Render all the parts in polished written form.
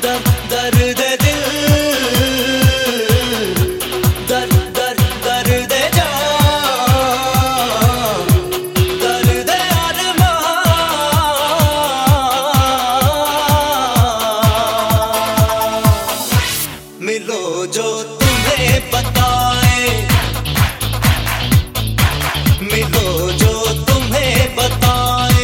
दर्द दिल, दर्द जान, दर्द अरमान। मिलो जो तुम्हें बताए, मिलो जो तुम्हें बताए।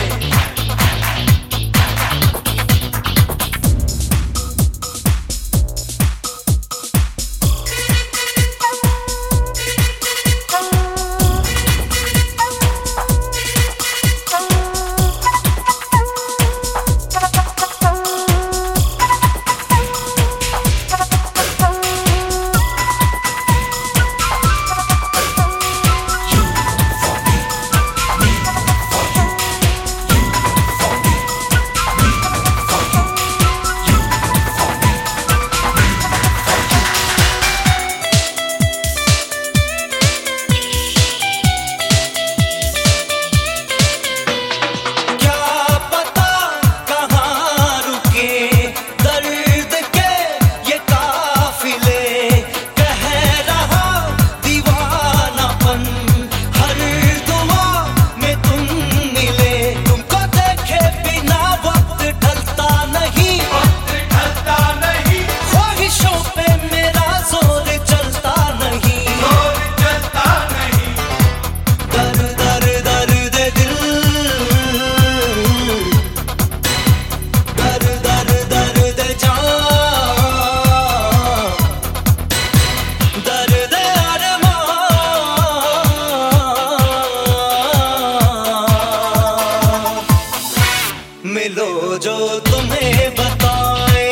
मिलो जो तुम्हें बताए,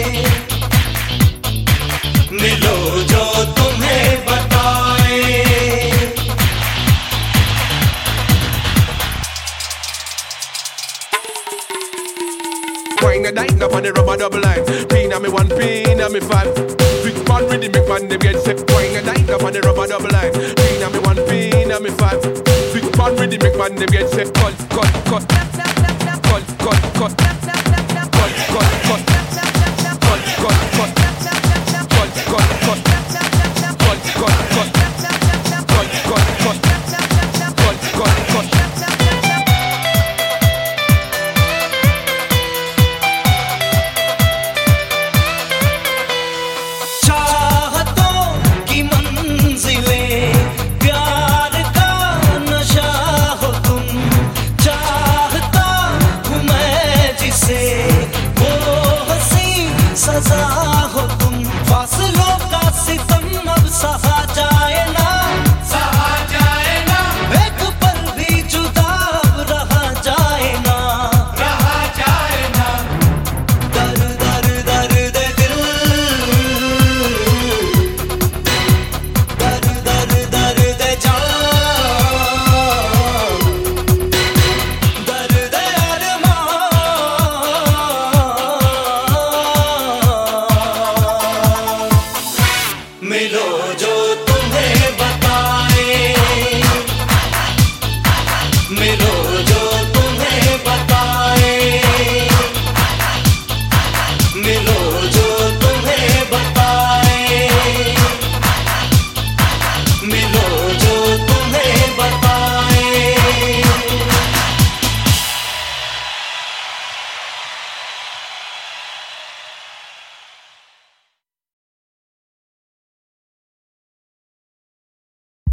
मिलो जो तुम्हें बताए। Wine a dine up on the rubber double line. Pin on me one, pin on me five. Big man ready, make man them get set. Wine a dine up on the rubber double line. Pin on me one, pin on me five. Big man ready, make man them get set. Cut, cut, cut. Cut, cut, cut. Cut, cut, cut. Cut, cut, cut. Cut, cut, cut. Cut, cut, cut. Cut, cut, cut. Cut, cut, cut. चाहतों की मंजिलें, प्यार का नशा हो तुम। चाहता हूँ मैं जिसे, वो हंसी सजा हो तुम। फासलों का सितम अब सहा जाए ना, सहा जाए ना। एक पल भी जुदा अब रहा जाए ना, रहा जाए ना। दर्द दर्द दर्द दिल, दर्द दर्द दर्द जान, दर्द अरमान। मिलो जो तुम्हें बताए, मिलो